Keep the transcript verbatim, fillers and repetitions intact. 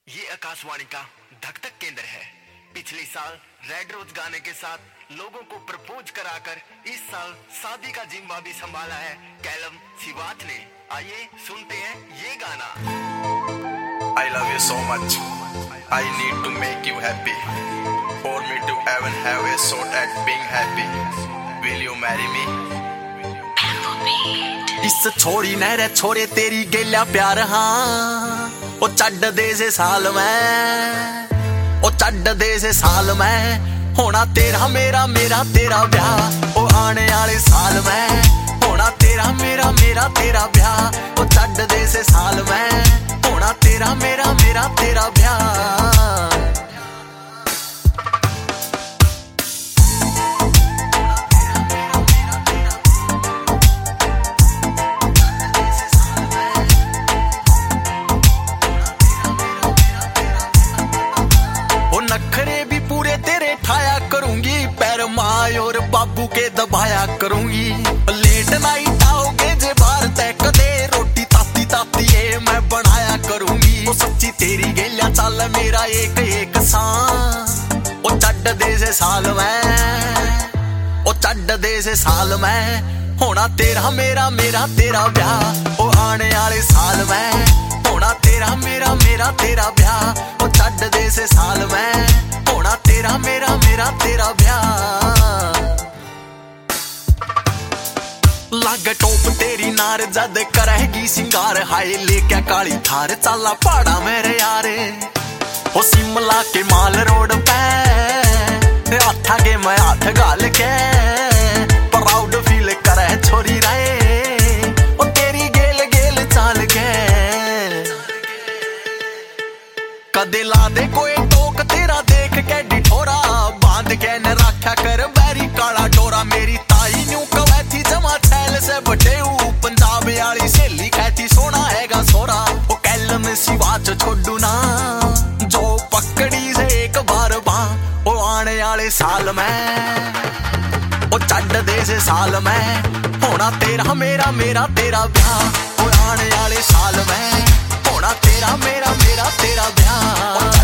ये आकाशवाणी का धक धक केंद्र है। पिछले साल रेड रोज गाने के साथ लोगों को प्रपोज कराकर इस साल शादी का जिम्मा भी संभाला है कैलम सिवाच ने। आइए सुनते हैं ये गाना। I love you so much. I need to make you happy. For me to even have a shot at being happy. Will you marry me? इस छोरी नहरे छोरे तेरी गेल्या प्यार हाँ ओ चढ़ दे से साल में ओ चढ़ दे से साल में होना तेरा मेरा मेरा तेरा ब्याह ओ आने वाले साल में होना तेरा मेरा मेरा तेरा ब्याह ओ चढ़ दे से साल में होना तेरा मेरा मेरा तेरा ब्याह। नखरे भी पूरे तेरे ठाया करूंगी पैर माँ और बाबू के दबाया करूंगी। लेट नाइट आओगे जे बाहर तय कदे रोटी ताती ताती ये मैं बनाया करूंगी। वो सच्ची तेरी गेलिया चाल मेरा एक एक सांस ओ चढ़ दे से साल में ओ चढ़ दे से साल में होना तेरा मेरा मेरा तेरा ब्याह ओ आने वाले साल में होना तेरा मेरा मेरा तेरा ब्याह ओ चढ़ दे से साल में होना तेरा मेरा मेरा तेरा ब्याह। लाग टोप तेरी नार जद करेगी सिंगार हाय लेके काली थार चाला पहाड़ा मेरे यारे ओ शिमला के माल रोड पे हाथ आगे मैं हाथ गाल के प्राउड फील करे छोरी राय ओ तेरी गेल गेल चाल के कदे ला दे कोई टोक तेरा देख के डिठोरा बांध के न रखा कर बैरी काला डोरा। मेरी ताई न्यू कवैथी जमा छैल से बटेऊ पंजाब वाली सहेली कहती सोना हैगा सोरा ओ कैलम सिवाच छोड़ू ना जो पकड़ी से एक बार बा ओ आने वाले साल में ओ चढ़ दे से साल में होना तेरा मेरा मेरा तेरा ब्याह ओ आने वाले साल में होना तेरा मेरा मेरा तेरा ब्याह।